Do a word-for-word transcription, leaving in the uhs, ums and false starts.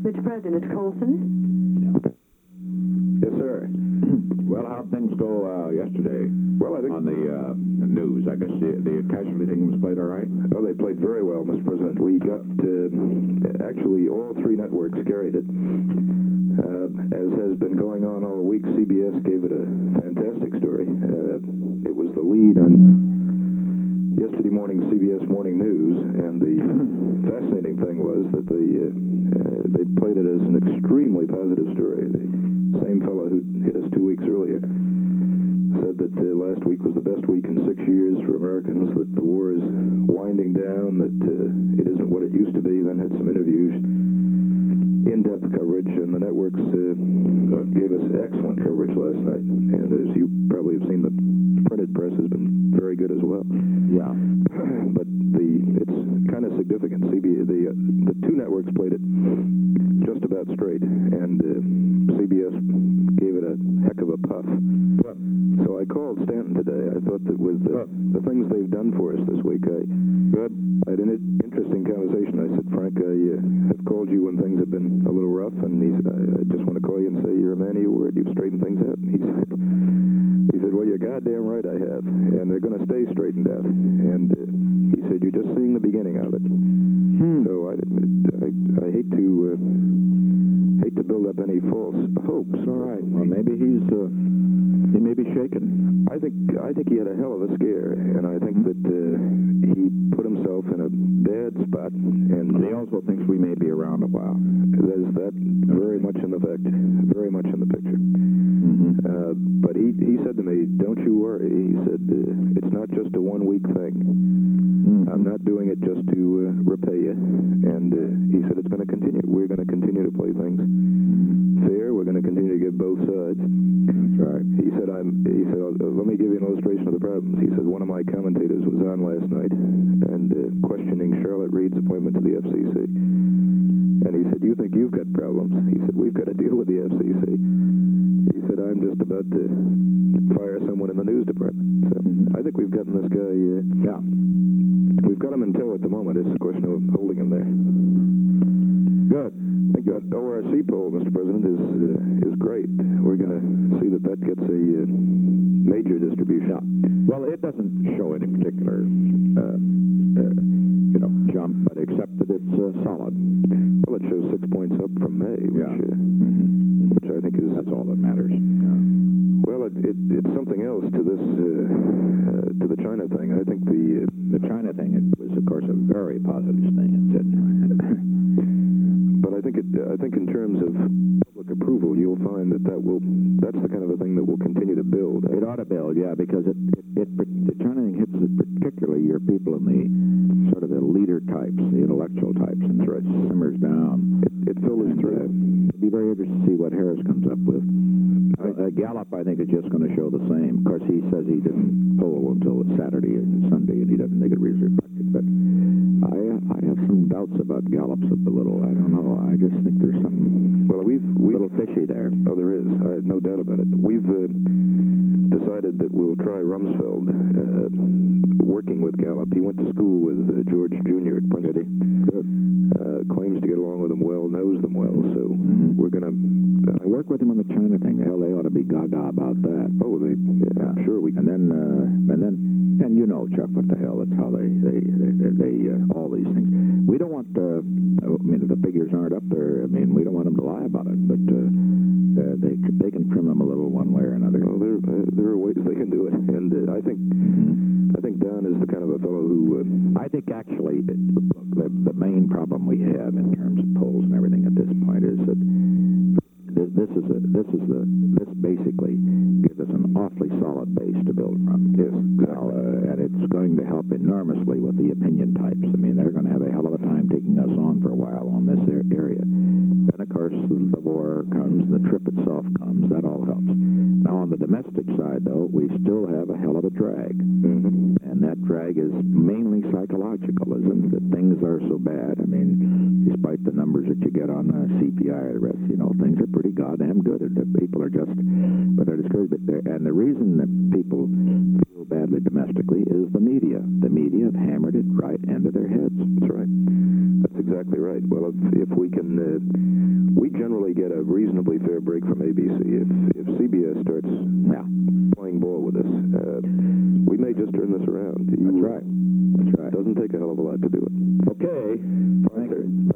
Mister President Colson? Yes, sir. Well, how'd things go uh, yesterday? Well, I think on the uh, news, I guess the, the casualty thing was played all right? Oh, they played very well, Mister President. We got, uh, actually, all three networks carried it. Uh, as has been going on all week, C B S gave it a fantastic story. Uh, it was the lead on yesterday morning's C B S Morning News, and the fascinating thing was that they, uh, uh, they played it as an extremely positive story. The same fellow who hit us two weeks earlier said that uh, last week was the best week in six years for Americans, that the war is winding down, that uh, it isn't what it used to be. Then had some interviews, in-depth coverage, and the networks uh, gave us excellent coverage last night. And as you probably have seen, the printed press has been very good as well. Yeah. But the it's kind of significant. C B the uh, the two networks played it just about straight, and uh, C B S gave it a heck of a puff. Good. So I called Stanton today. I thought that with the, the things they've done for us this week, I, Good. I had an interesting conversation. I said, Frank, I uh, have called you when things have been a little rough, and he said, I, I just want to call you and say you're a man of your word. You've straightened things out. And he said, he said, well, you're goddamn right I have, and they're going to stay straightened out. And uh, he said, you're just seeing the beginning of it. Hmm. So I, I, I hate to uh, hate to build up any false hopes. All right. Well, maybe he's uh, he may be shaken. I think I think he had a hell of a scare, and I think that uh, he put himself in a bad spot. And He also thinks we may be around a while. there's that very much in the fact, very much in the picture. Mm-hmm. Uh, but he he said to me, "Don't you worry." He said, uh, "It's not just a one-week thing. Mm-hmm. I'm not doing it just to uh, repay you." And uh, he said, "It's going to continue. We're going to continue to play things fair. We're going to continue to give both sides." That's right. He said, "I'm." He said, uh, "Let me give you an illustration of the problems." He said, "One of my commentators was on last night and uh, questioning Charlotte Reed's appointment to the F C C, and he said, 'You think you've got problems?' He said, 'We've got to deal with the F C C.' He said, 'I'm just about to fire someone in the news department.' So I think we've gotten this guy. Uh, Yeah. We've got him in tow at the moment. It's a question of holding him there. Good. I think that O R C poll, Mister President, is uh, is great. We're going to see that that gets a uh, major distribution. Well, it doesn't show any particular, uh, uh, you know, jump, but except that it's uh, solid. Well, it shows six points up from May, which, Yeah. uh, Mm-hmm. which I think is... That's all that matters. Yeah. Well, it, it, it's something else to this, uh, uh, to the China thing. I think the... Uh, The China thing it was, of course, a very positive thing. It said, but I think it, I think in terms of public approval, you'll find that that will... That's the kind of a thing that will continue to build. it ought to build, yeah, because it, it, it the China thing hits it particularly your people in the sort of the leader types, the intellectual types, and so it simmers down. It, it filters And, through. uh, it'll be very interesting to see what Harris comes up with. Uh, Gallup, I think, is just going to show the same. Of course, he says he didn't poll until Saturday and Sunday, and he doesn't think it really reflected. But I, uh, I have some doubts about Gallup's a little. I don't know. I just think there's something Well, we've... a we've little fishy there. Oh, there is. I have no doubt about it. We've uh, decided that we'll try Rumsfeld, uh, working with Gallup. He went to school with uh, George Junior at Princeton. Good. Uh, claims to get along with them well, knows them well. So Mhm. we're going to... I work with him on the China thing. Hell, they ought to be gaga about that. Oh, they... Yeah, I'm sure we And then, uh, and then, and you know, Chuck, what the hell? That's how they, they, they, they, they uh, all these things. We don't want, uh, I mean, if the figures aren't up there, I mean, we don't want them to lie about it, but uh, uh, they they can trim them a little one way or another. Well, there, uh, there are ways they can do it. And uh, I think Mm-hmm. I think Don is the kind of a fellow who... Uh, I think actually it, the, the main problem we have in terms of polls and everything at this point is that this, this is a, this is the this basically gives us an awfully solid base to build from. Yes, Now, uh, and it's going to help enormously with the opinion types. I mean, they're going to have a hell of a time taking us on for a while on this area. Then, of course, the war comes, the trip itself comes. That all helps. Now, on the domestic side, though, we still have a hell of a drag. mhm. And that drag is mainly psychological, isn't it? That things are so bad. I mean, despite the numbers that you get on uh, C P I or the rest, you know, things are pretty goddamn good. And the people are just, but they're discouraged. But they're, and the reason that people feel badly domestically is the media. The media have hammered it right into their heads. That's right. That's exactly right. Well, if, if we can uh, generally get a reasonably fair break from A B C. If if C B S starts Yeah. playing ball with us, uh, we may just turn this around. You, That's right. That's right. It doesn't take a hell of a lot to do it. Okay. Fine, sir.